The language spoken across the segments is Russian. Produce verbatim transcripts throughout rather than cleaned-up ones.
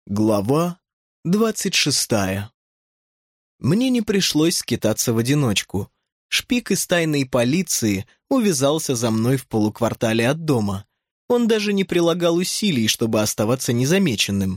Глава двадцать шестая. Мне не пришлось скитаться в одиночку. Шпик из тайной полиции увязался за мной в полуквартале от дома. Он даже не прилагал усилий, чтобы оставаться незамеченным.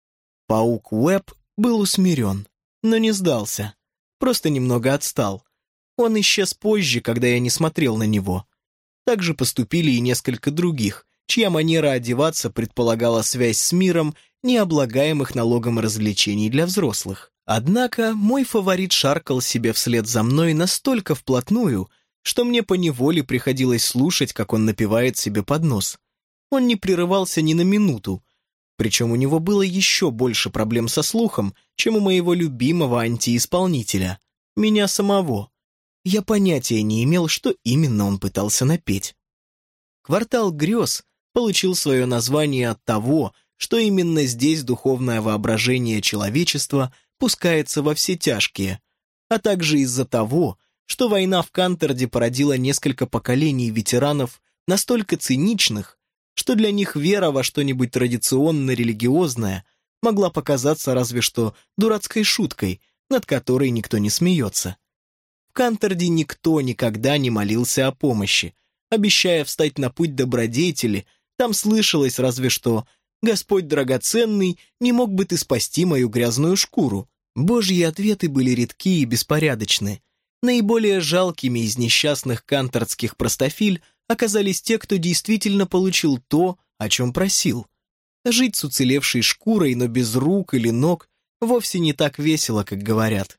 Паук Уэбб был усмирен, но не сдался. Просто немного отстал. Он исчез позже, когда я не смотрел на него. Так же поступили и несколько других, чья манера одеваться предполагала связь с миром необлагаемых налогом развлечений для взрослых. Однако мой фаворит шаркал себе вслед за мной настолько вплотную, что мне поневоле приходилось слушать, как он напевает себе под нос. Он не прерывался ни на минуту, причем у него было еще больше проблем со слухом, чем у моего любимого антиисполнителя, меня самого. Я понятия не имел, что именно он пытался напеть. «Квартал грез» получил свое название от того, что именно здесь духовное воображение человечества пускается во все тяжкие, а также из-за того, что война в Кантерде породила несколько поколений ветеранов настолько циничных, что для них вера во что-нибудь традиционно-религиозное могла показаться разве что дурацкой шуткой, над которой никто не смеется. В Кантерде никто никогда не молился о помощи, обещая встать на путь добродетели. Там слышалось разве что: «Господь драгоценный, не мог бы ты спасти мою грязную шкуру?» Божьи ответы были редки и беспорядочны. Наиболее жалкими из несчастных кантардских простофиль оказались те, кто действительно получил то, о чем просил. Жить с уцелевшей шкурой, но без рук или ног, вовсе не так весело, как говорят.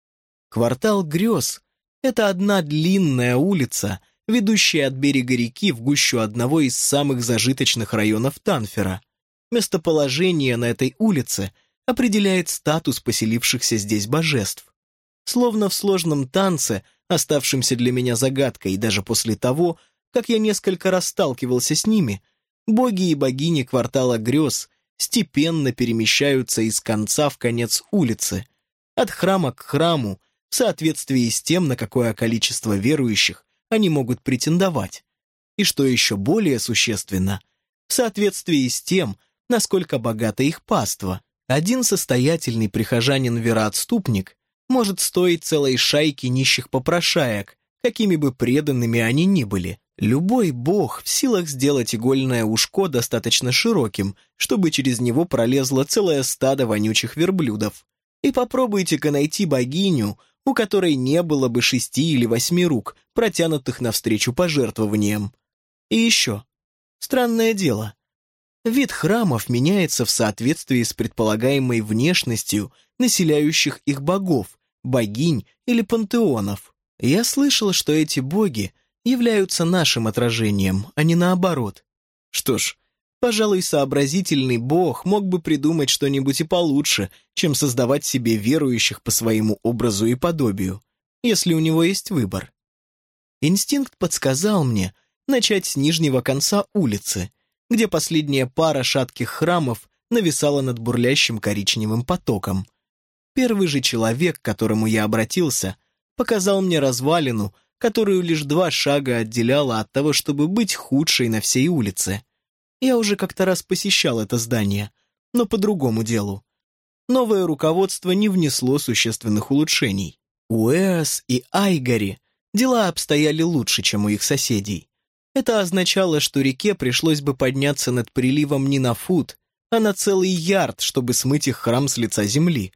Квартал грез — это одна длинная улица, ведущая от берега реки в гущу одного из самых зажиточных районов Танфера. Местоположение на этой улице определяет статус поселившихся здесь божеств. Словно в сложном танце, оставшемся для меня загадкой даже после того, как я несколько раз сталкивался с ними, боги и богини квартала грез степенно перемещаются из конца в конец улицы, от храма к храму, в соответствии с тем, на какое количество верующих они могут претендовать. И что еще более существенно, в соответствии с тем, насколько богата их паства. Один состоятельный прихожанин-вероотступник может стоить целой шайки нищих попрошаек, какими бы преданными они ни были. Любой бог в силах сделать игольное ушко достаточно широким, чтобы через него пролезло целое стадо вонючих верблюдов. И попробуйте-ка найти богиню, у которой не было бы шести или восьми рук, протянутых навстречу пожертвованиям. И еще. Странное дело. Вид храмов меняется в соответствии с предполагаемой внешностью населяющих их богов, богинь или пантеонов. Я слышал, что эти боги являются нашим отражением, а не наоборот. Что ж, пожалуй, сообразительный бог мог бы придумать что-нибудь и получше, чем создавать себе верующих по своему образу и подобию, если у него есть выбор. Инстинкт подсказал мне начать с нижнего конца улицы, где последняя пара шатких храмов нависала над бурлящим коричневым потоком. Первый же человек, к которому я обратился, показал мне развалину, которую лишь два шага отделяла от того, чтобы быть худшей на всей улице. Я уже как-то раз посещал это здание, но по другому делу. Новое руководство не внесло существенных улучшений. У Эос и Айгари дела обстояли лучше, чем у их соседей. Это означало, что реке пришлось бы подняться над приливом не на фут, а на целый ярд, чтобы смыть их храм с лица земли.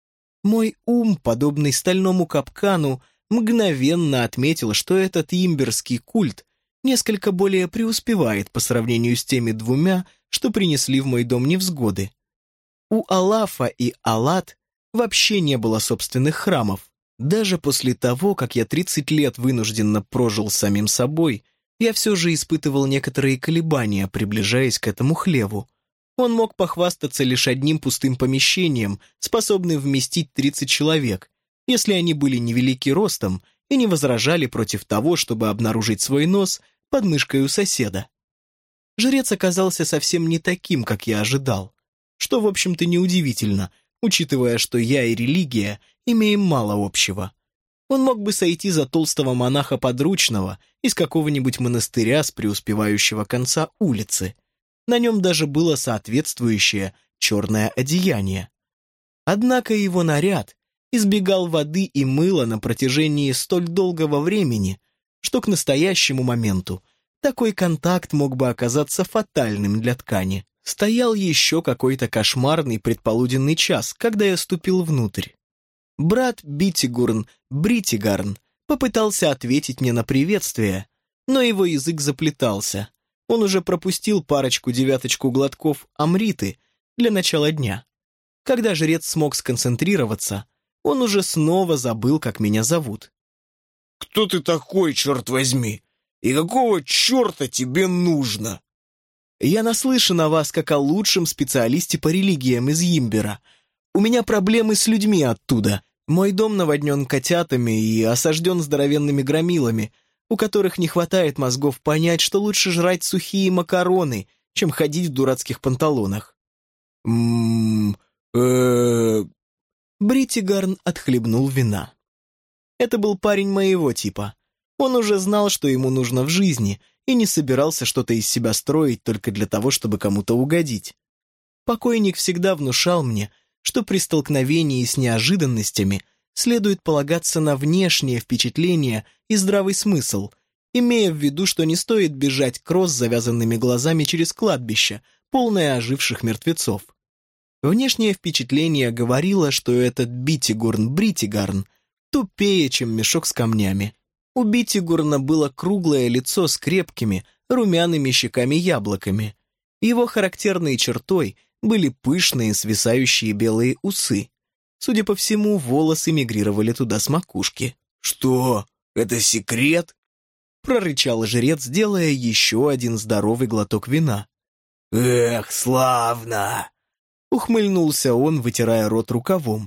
Мой ум, подобный стальному капкану, мгновенно отметил, что этот имберский культ несколько более преуспевает по сравнению с теми двумя, что принесли в мой дом невзгоды. У Алафа и Алат вообще не было собственных храмов. Даже после того, как я тридцать лет вынужденно прожил с самим собой, я все же испытывал некоторые колебания, приближаясь к этому хлеву. Он мог похвастаться лишь одним пустым помещением, способным вместить тридцать человек, если они были невелики ростом и не возражали против того, чтобы обнаружить свой нос под мышкой у соседа. Жрец оказался совсем не таким, как я ожидал, что, в общем-то, неудивительно, учитывая, что я и религия имеем мало общего. Он мог бы сойти за толстого монаха-подручного из какого-нибудь монастыря с преуспевающего конца улицы. На нем даже было соответствующее черное одеяние. Однако его наряд избегал воды и мыла на протяжении столь долгого времени, что к настоящему моменту такой контакт мог бы оказаться фатальным для ткани. Стоял еще какой-то кошмарный предполуденный час, когда я ступил внутрь. Брат Битигурн, Бритигарн, попытался ответить мне на приветствие, но его язык заплетался. Он уже пропустил парочку-девяточку глотков амриты для начала дня. Когда жрец смог сконцентрироваться, он уже снова забыл, как меня зовут. «Кто ты такой, черт возьми? И какого черта тебе нужно?» «Я наслышан о вас как о лучшем специалисте по религиям из Йимбера. У меня проблемы с людьми оттуда. Мой дом наводнен котятами и осажден здоровенными громилами, у которых не хватает мозгов понять, что лучше жрать сухие макароны, чем ходить в дурацких панталонах». «Ммм... э Бритигарн отхлебнул вина. Это был парень моего типа. Он уже знал, что ему нужно в жизни, и не собирался что-то из себя строить только для того, чтобы кому-то угодить. Покойник всегда внушал мне, что при столкновении с неожиданностями следует полагаться на внешнее впечатление и здравый смысл, имея в виду, что не стоит бежать кросс с завязанными глазами через кладбище, полное оживших мертвецов. Внешнее впечатление говорило, что этот Битигурн-Бритигарн тупее, чем мешок с камнями. У Битигурна было круглое лицо с крепкими, румяными щеками-яблоками. Его характерной чертой были пышные, свисающие белые усы. Судя по всему, волосы мигрировали туда с макушки. «Что? Это секрет?» — прорычал жрец, делая еще один здоровый глоток вина. «Эх, славно!» — ухмыльнулся он, вытирая рот рукавом.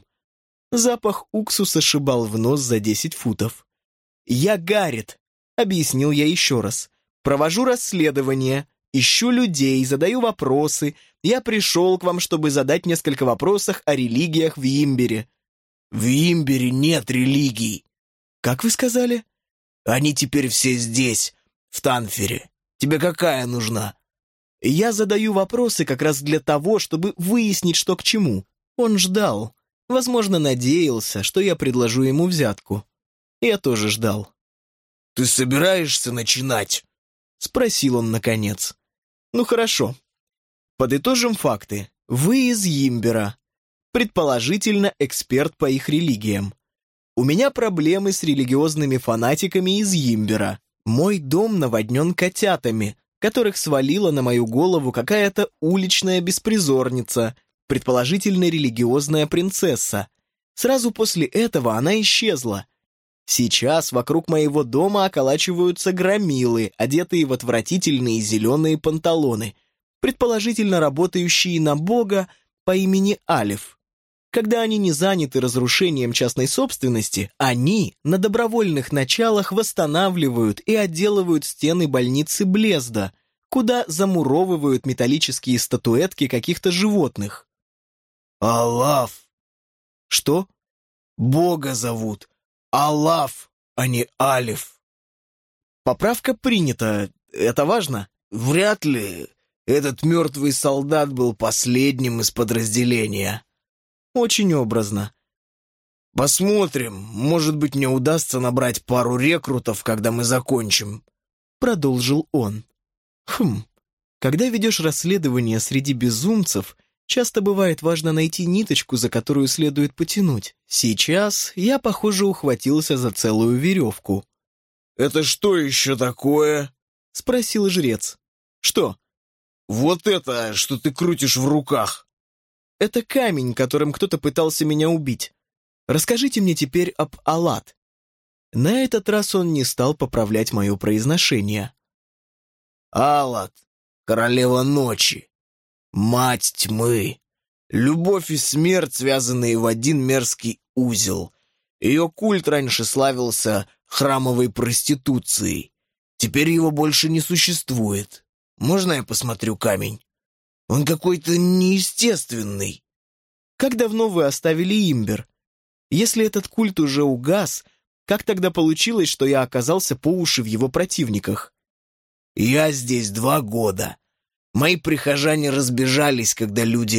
Запах уксуса шибал в нос за десять футов. «Я Гаррет», — объяснил я еще раз. «Провожу расследование, ищу людей, задаю вопросы. Я пришел к вам, чтобы задать несколько вопросов о религиях в Йимбере». «В Йимбере нет религий». «Как вы сказали?» «Они теперь все здесь, в Танфере. Тебе какая нужна?» «Я задаю вопросы как раз для того, чтобы выяснить, что к чему». Он ждал. Возможно, надеялся, что я предложу ему взятку. Я тоже ждал. «Ты собираешься начинать?» — спросил он наконец. «Ну хорошо. Подытожим факты. Вы из Йимбера. Предположительно, эксперт по их религиям. У меня проблемы с религиозными фанатиками из Йимбера. Мой дом наводнен котятами, которых свалила на мою голову какая-то уличная беспризорница, предположительно религиозная принцесса. Сразу после этого она исчезла. Сейчас вокруг моего дома околачиваются громилы, одетые в отвратительные зеленые панталоны, предположительно работающие на бога по имени Алиф. Когда они не заняты разрушением частной собственности, они на добровольных началах восстанавливают и отделывают стены больницы Блезда, куда замуровывают металлические статуэтки каких-то животных. «Алаф!» «Что?» «Бога зовут. Алаф, а не Алиф». «Поправка принята. Это важно?» «Вряд ли. Этот мертвый солдат был последним из подразделения». «Очень образно». «Посмотрим. Может быть, мне удастся набрать пару рекрутов, когда мы закончим», — продолжил он. «Хм. Когда ведешь расследование среди безумцев, часто бывает важно найти ниточку, за которую следует потянуть. Сейчас я, похоже, ухватился за целую веревку». «Это что еще такое?» — спросил жрец. «Что?» «Вот это, что ты крутишь в руках». «Это камень, которым кто-то пытался меня убить. Расскажите мне теперь об Аллат». На этот раз он не стал поправлять мое произношение. «Аллат, королева ночи, мать тьмы, любовь и смерть, связанные в один мерзкий узел. Ее культ раньше славился храмовой проституцией. Теперь его больше не существует. Можно я посмотрю камень? Он какой-то неестественный». «Как давно вы оставили Йимбер? Если этот культ уже угас, как тогда получилось, что я оказался по уши в его противниках?» «Я здесь два года. Мои прихожане разбежались, когда люди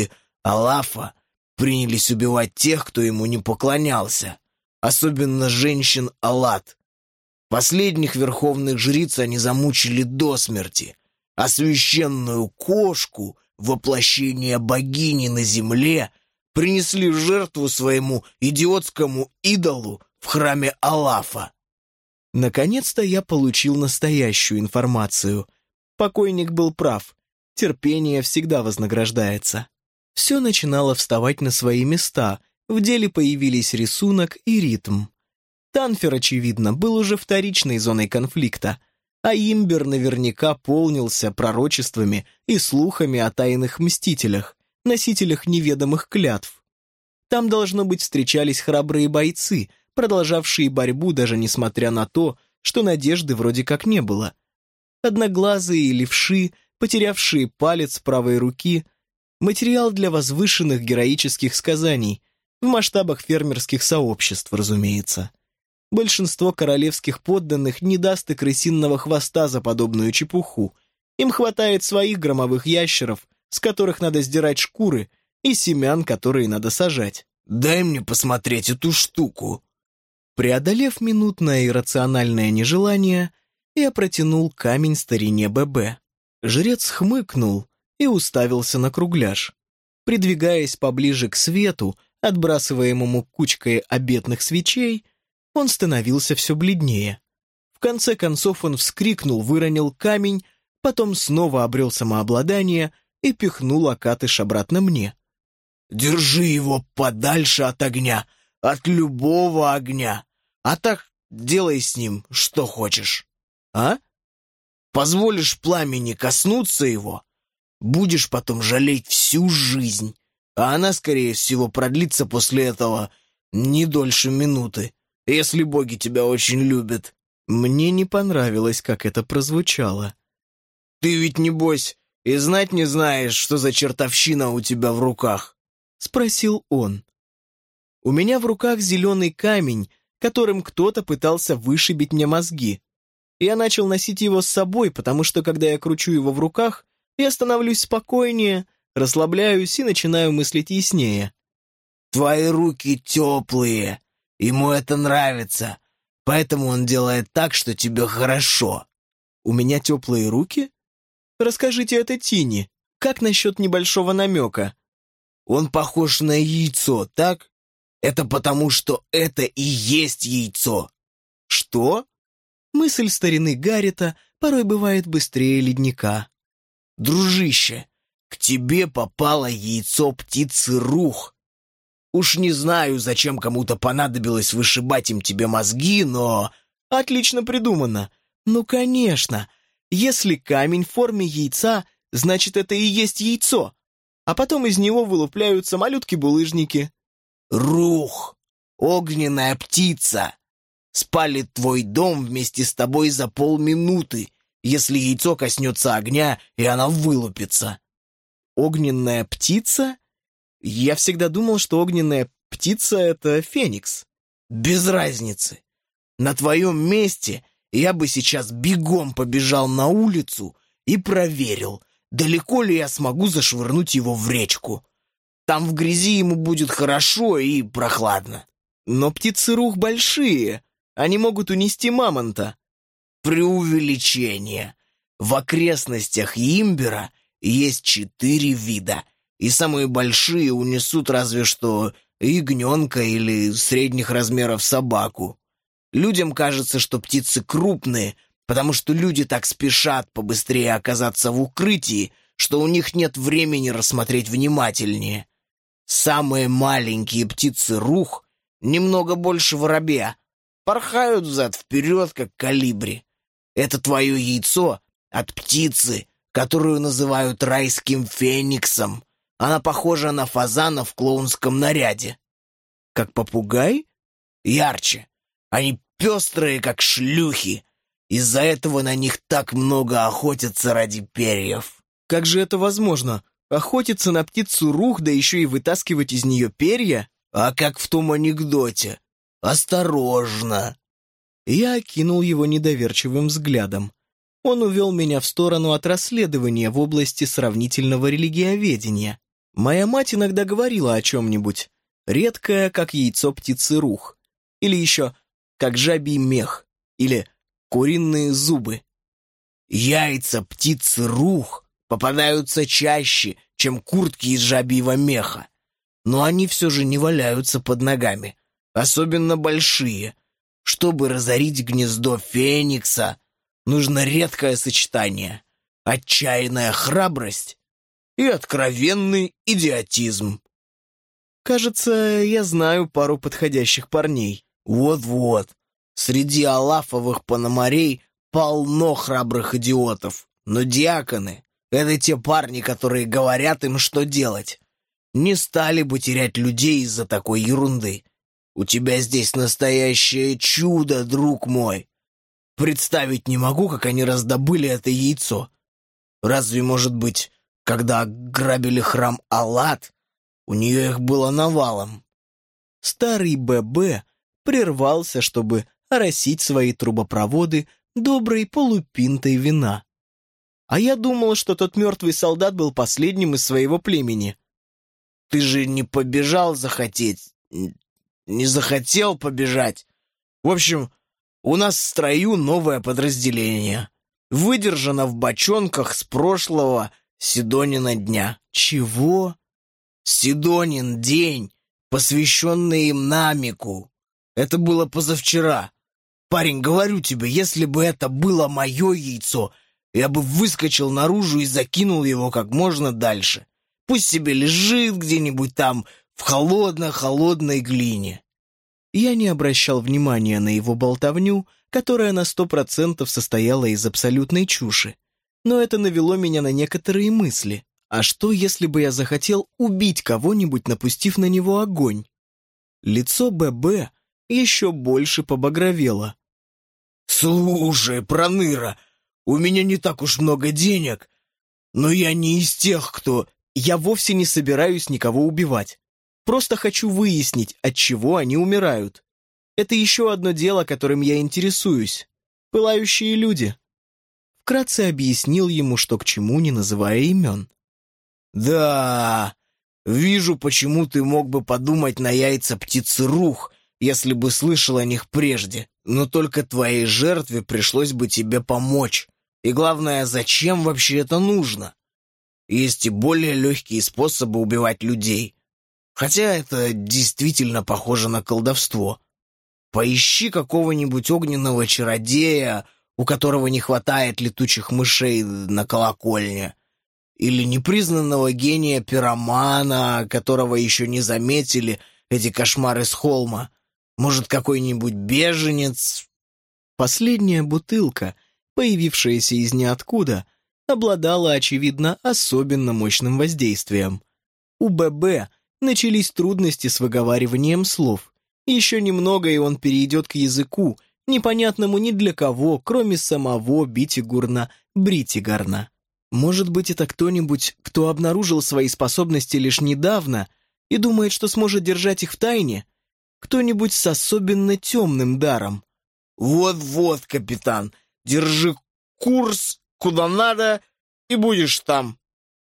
Алафа принялись убивать тех, кто ему не поклонялся, особенно женщин Алат. Последних верховных жриц они замучили до смерти, а священную кошку, воплощение богини на земле, принесли в жертву своему идиотскому идолу в храме Алафа. Наконец-то я получил настоящую информацию. Покойник был прав. Терпение всегда вознаграждается. Все начинало вставать на свои места, в деле появились рисунок и ритм. Танфер, очевидно, был уже вторичной зоной конфликта, а Имбер наверняка полнился пророчествами и слухами о тайных мстителях, носителях неведомых клятв. Там, должно быть, встречались храбрые бойцы, продолжавшие борьбу даже несмотря на то, что надежды вроде как не было. Одноглазые левши, потерявшие палец правой руки, материал для возвышенных героических сказаний, в масштабах фермерских сообществ, разумеется. Большинство королевских подданных не даст и крысиного хвоста за подобную чепуху. Им хватает своих громовых ящеров, с которых надо сдирать шкуры, и семян, которые надо сажать. «Дай мне посмотреть эту штуку». Преодолев минутное иррациональное нежелание, я протянул камень старине ББ. Жрец хмыкнул и уставился на кругляш. Придвигаясь поближе к свету, отбрасываемому кучкой обетных свечей, он становился все бледнее. В конце концов он вскрикнул, выронил камень, потом снова обрел самообладание и пихнул окатыш обратно мне. «Держи его подальше от огня, от любого огня, а так делай с ним, что хочешь. А? Позволишь пламени коснуться его, будешь потом жалеть всю жизнь, а она, скорее всего, продлится после этого не дольше минуты, если боги тебя очень любят». Мне не понравилось, как это прозвучало. «Ты ведь, небось, и знать не знаешь, что за чертовщина у тебя в руках?» — спросил он. У меня в руках зеленый камень, которым кто-то пытался вышибить мне мозги. Я начал носить его с собой, потому что, когда я кручу его в руках, я становлюсь спокойнее, расслабляюсь и начинаю мыслить яснее. «Твои руки теплые, ему это нравится, поэтому он делает так, что тебе хорошо». «У меня теплые руки? Расскажите это Тине. Как насчет небольшого намека?» «Он похож на яйцо, так? Это потому, что это и есть яйцо». «Что?» Мысль старины Гаррита порой бывает быстрее ледника. «Дружище, к тебе попало яйцо птицы Рух. Уж не знаю, зачем кому-то понадобилось вышибать им тебе мозги, но...» «Отлично придумано. Ну, конечно. Если камень в форме яйца, значит, это и есть яйцо. А потом из него вылупляются малютки-булыжники». «Рух, огненная птица, спалит твой дом вместе с тобой за полминуты, если яйцо коснется огня, и она вылупится». «Огненная птица? Я всегда думал, что огненная птица — это феникс». «Без разницы. На твоем месте я бы сейчас бегом побежал на улицу и проверил, далеко ли я смогу зашвырнуть его в речку. Там в грязи ему будет хорошо и прохладно». «Но птицы Рух большие, они могут унести мамонта». «Преувеличение. В окрестностях Имбера есть четыре вида, и самые большие унесут разве что ягненка или средних размеров собаку. Людям кажется, что птицы крупные, потому что люди так спешат побыстрее оказаться в укрытии, что у них нет времени рассмотреть внимательнее. Самые маленькие птицы Рух, немного больше воробья, порхают взад-вперед, как колибри. Это твое яйцо от птицы, которую называют райским фениксом. Она похожа на фазана в клоунском наряде». «Как попугай?» «Ярче. Они пестрые, как шлюхи. Из-за этого на них так много охотятся ради перьев». «Как же это возможно? Охотиться на птицу Рух, да еще и вытаскивать из нее перья?» «А как в том анекдоте. Осторожно!» Я окинул его недоверчивым взглядом. Он увел меня в сторону от расследования в области сравнительного религиоведения. Моя мать иногда говорила о чем-нибудь, редкое, как яйцо птицы рух, или еще как жабий мех, или куриные зубы. Яйца птицы рух попадаются чаще, чем куртки из жабьего меха, но они все же не валяются под ногами, особенно большие. Чтобы разорить гнездо феникса, нужно редкое сочетание — отчаянная храбрость и откровенный идиотизм. Кажется, я знаю пару подходящих парней. Вот-вот, среди алафовых пономарей полно храбрых идиотов, но диаконы — это те парни, которые говорят им, что делать. Не стали бы терять людей из-за такой ерунды. У тебя здесь настоящее чудо, друг мой. Представить не могу, как они раздобыли это яйцо. Разве, может быть, когда грабили храм Аллат, у нее их было навалом? Старый ББ прервался, чтобы оросить свои трубопроводы доброй полупинтой вина. А я думал, что тот мертвый солдат был последним из своего племени. Ты же не побежал захотеть, не захотел побежать. В общем, у нас в строю новое подразделение. Выдержано в бочонках с прошлого Сидонина дня. Чего? Сидонин день, посвященный им Намику. Это было позавчера. Парень, говорю тебе, если бы это было мое яйцо, я бы выскочил наружу и закинул его как можно дальше. Пусть себе лежит где-нибудь там в холодно-холодной глине. Я не обращал внимания на его болтовню, которая на сто процентов состояла из абсолютной чуши. Но это навело меня на некоторые мысли. А что, если бы я захотел убить кого-нибудь, напустив на него огонь? Лицо ББ еще больше побагровело. «Слушай, Проныра, у меня не так уж много денег, но я не из тех, кто...» Я вовсе не собираюсь никого убивать. Просто хочу выяснить, от чего они умирают. Это еще одно дело, которым я интересуюсь. Пылающие люди. Вкратце объяснил ему, что к чему, не называя имен. «Да, вижу, почему ты мог бы подумать на яйца птицы рух, если бы слышал о них прежде. Но только твоей жертве пришлось бы тебе помочь. И главное, зачем вообще это нужно? Есть и более легкие способы убивать людей. Хотя это действительно похоже на колдовство. Поищи какого-нибудь огненного чародея, у которого не хватает летучих мышей на колокольне. Или непризнанного гения-пиромана, которого еще не заметили эти кошмары с холма. Может, какой-нибудь беженец? Последняя бутылка, появившаяся из ниоткуда, обладала, очевидно, особенно мощным воздействием. У ББ начались трудности с выговариванием слов. Еще немного, и он перейдет к языку, непонятному ни для кого, кроме самого Битигурна Бритигарна. Может быть, это кто-нибудь, кто обнаружил свои способности лишь недавно и думает, что сможет держать их в тайне? Кто-нибудь с особенно темным даром? Вот-вот, капитан, держи курс куда надо и будешь там.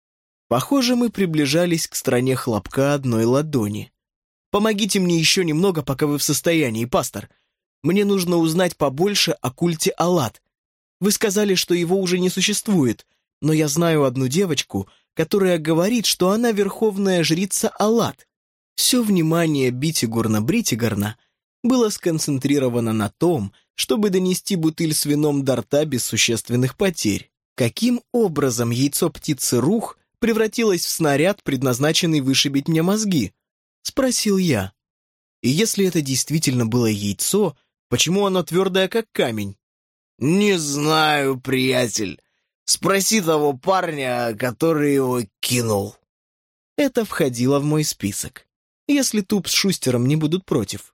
Похоже, мы приближались к стране хлопка одной ладони. Помогите мне еще немного, пока вы в состоянии, пастор. Мне нужно узнать побольше о культе Аллат. Вы сказали, что его уже не существует, но я знаю одну девочку, которая говорит, что она верховная жрица Аллат. Все внимание Битигурна Бритигарна было сконцентрировано на том, чтобы донести бутыль с вином до рта без существенных потерь. Каким образом яйцо птицы рух превратилось в снаряд, предназначенный вышибить мне мозги? Спросил я. И если это действительно было яйцо, почему оно твердое, как камень? Не знаю, приятель. Спроси того парня, который его кинул. Это входило в мой список, если Туп с Шустером не будут против.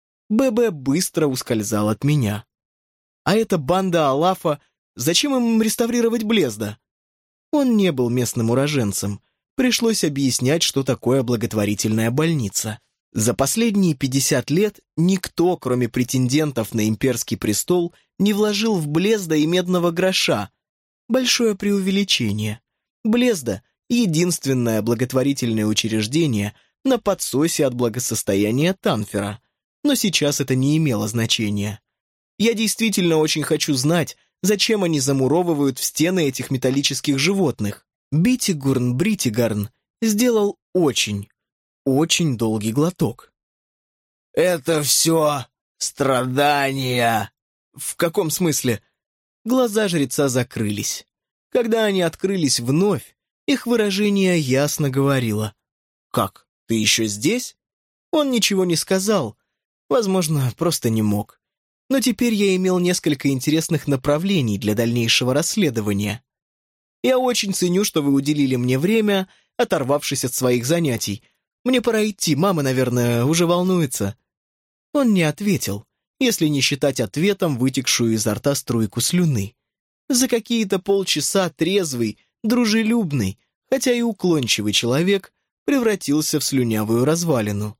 ББ быстро ускользал от меня. А эта банда Алафа, зачем им реставрировать Блезда? Он не был местным уроженцем. Пришлось объяснять, что такое благотворительная больница. За последние пятьдесят лет никто, кроме претендентов на имперский престол, не вложил в Блезда и медного гроша. Большое преувеличение. Блезда единственное благотворительное учреждение на подсосе от благосостояния Танфера, но сейчас это не имело значения. Я действительно очень хочу знать, зачем они замуровывают в стены этих металлических животных. Битигурн Бритигарн сделал очень, очень долгий глоток. «Это все страдания!» «В каком смысле?» Глаза жреца закрылись. Когда они открылись вновь, их выражение ясно говорило. «Как, ты еще здесь?» Он ничего не сказал, возможно, просто не мог. Но теперь я имел несколько интересных направлений для дальнейшего расследования. Я очень ценю, что вы уделили мне время, оторвавшись от своих занятий. Мне пора идти, мама, наверное, уже волнуется». Он не ответил, если не считать ответом вытекшую изо рта струйку слюны. За какие-то полчаса трезвый, дружелюбный, хотя и уклончивый человек превратился в слюнявую развалину.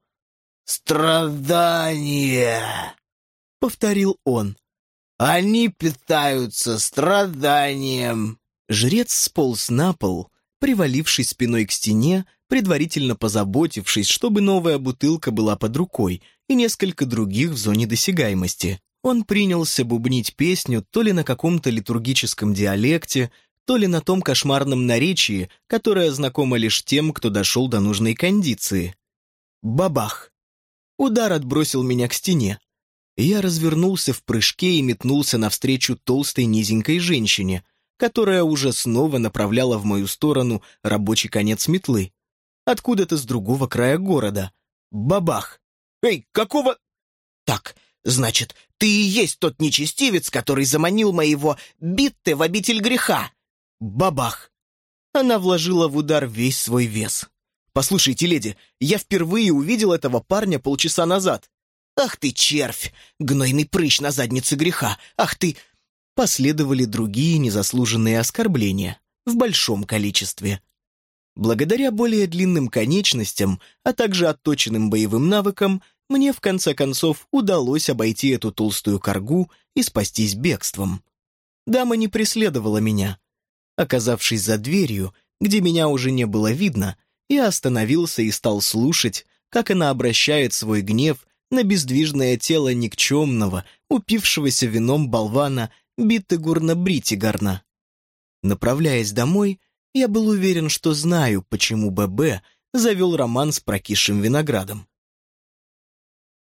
«Страдания!» — повторил он. «Они питаются страданием!» Жрец сполз на пол, привалившись спиной к стене, предварительно позаботившись, чтобы новая бутылка была под рукой и несколько других в зоне досягаемости. Он принялся бубнить песню то ли на каком-то литургическом диалекте, то ли на том кошмарном наречии, которое знакомо лишь тем, кто дошел до нужной кондиции. Бабах! Удар отбросил меня к стене. Я развернулся в прыжке и метнулся навстречу толстой низенькой женщине, которая уже снова направляла в мою сторону рабочий конец метлы. Откуда-то с другого края города. Бабах! «Эй, какого...» «Так, значит, ты и есть тот нечестивец, который заманил моего Битте в обитель греха!» Бабах! Она вложила в удар весь свой вес. «Послушайте, леди, я впервые увидел этого парня полчаса назад». «Ах ты, червь! Гнойный прыщ на заднице греха! Ах ты...» Последовали другие незаслуженные оскорбления, в большом количестве. Благодаря более длинным конечностям, а также отточенным боевым навыкам, мне в конце концов удалось обойти эту толстую коргу и спастись бегством. Дама не преследовала меня. Оказавшись за дверью, где меня уже не было видно, я остановился и стал слушать, как она обращает свой гнев на бездвижное тело никчемного, упившегося вином болвана Биттегурна Бритигарна. Направляясь домой, я был уверен, что знаю, почему ББ завел роман с прокисшим виноградом.